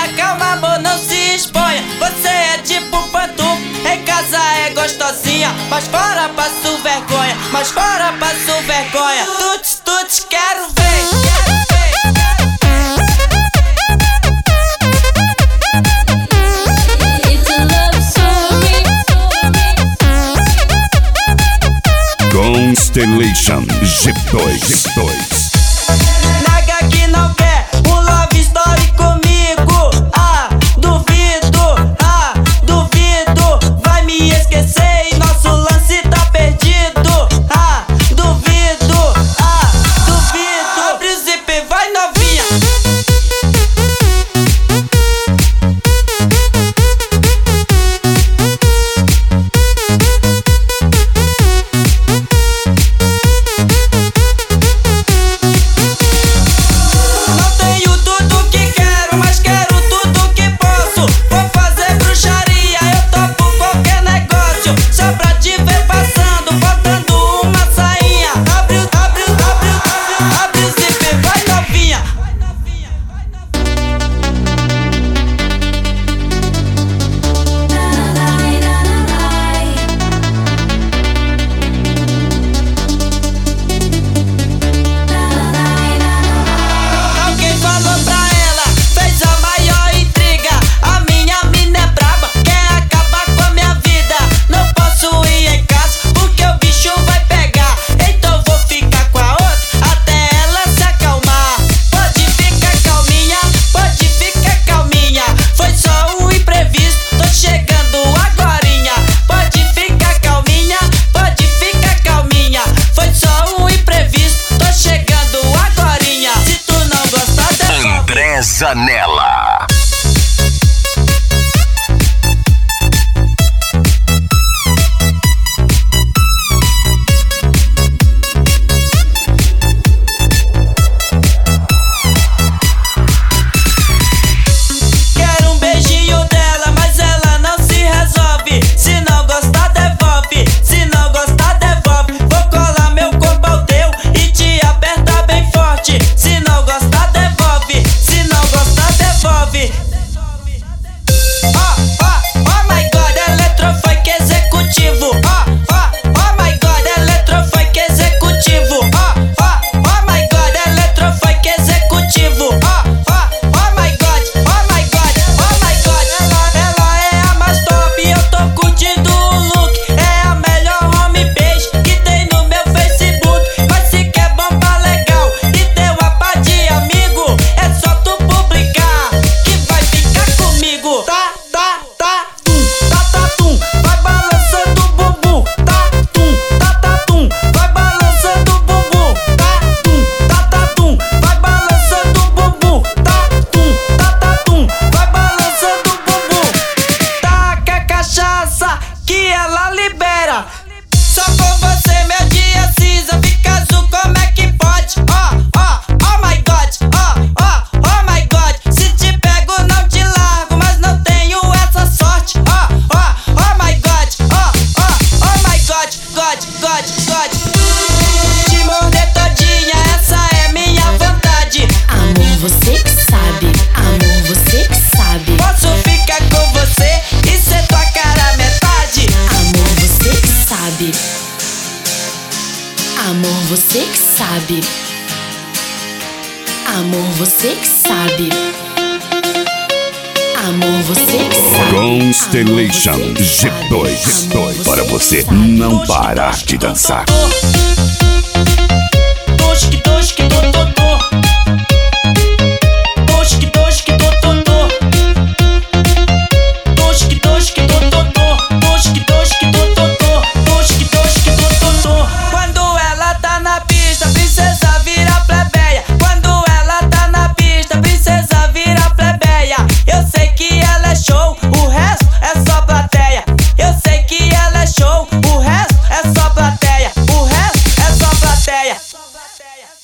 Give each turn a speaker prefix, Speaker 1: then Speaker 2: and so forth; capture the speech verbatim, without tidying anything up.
Speaker 1: acalma, amor, não se exponha. Você é tipo pantufa, em casa é gostosinha, mas fora passo vergonha, mas fora passo vergonha. Tuts, tuts, quero ver, quero ver.
Speaker 2: Constellation G dois G dois.
Speaker 1: Nega que não quer um love story comigo. Ah, duvido, ah, duvido. Vai me esquecer e nosso lance tá perdido. Ah, duvido, ah, duvido. Abre o zip, vai novinha.
Speaker 2: Zanella.
Speaker 1: Quero um beijinho dela, mas ela não se resolve. Se não gostar, devolve. Se não gostar, devolve. Vou colar meu corpo ao teu e te apertar bem forte. Se não gostar, devolve. Se não gostar, devolve. Oh, oh, oh my god, eletrofunk executivo. Oh, oh, oh my god, eletrofunk executivo. Oh, oh, oh my god, eletrofunk executivo. Oh, oh, oh my god, oh my god, oh my god. Ela, ela é a mais top, eu tô curtindo o look. É a melhor homepage que tem no meu Facebook. Mas se quer bomba legal e ter uma pá de amigo, é só tu publicar que vai ficar comigo. Tá, tá, tá, tum, tá, tá, tum, vai balançando o bumbum. Tá, tum, tá, tá, tum, vai balançando o bumbum. Tá, tum, tá, tá, tum, vai balançando o bumbum. Tá, tum, tá, tá, tum, vai balançando o bumbum. Taca a cachaça que ela libera. Só com você meu dia cinza fica azul, como é que pode? Oh, oh, oh my god, oh, oh, oh my god. Se te pego não te largo, mas não tenho essa sorte. Oh, oh, oh my god, oh, oh, oh my god, god, god, god. Te morder todinha, essa é minha vontade.
Speaker 3: Amor, você que sabe. Amor, você que sabe.
Speaker 1: Posso ficar com você e ser tua cara metade.
Speaker 3: Amor, você que sabe. Amor, você que sabe. Amor, você que sabe. Amor, você que sabe.
Speaker 2: Constellation G dois G dois. Para você não parar de dançar.
Speaker 1: Oh.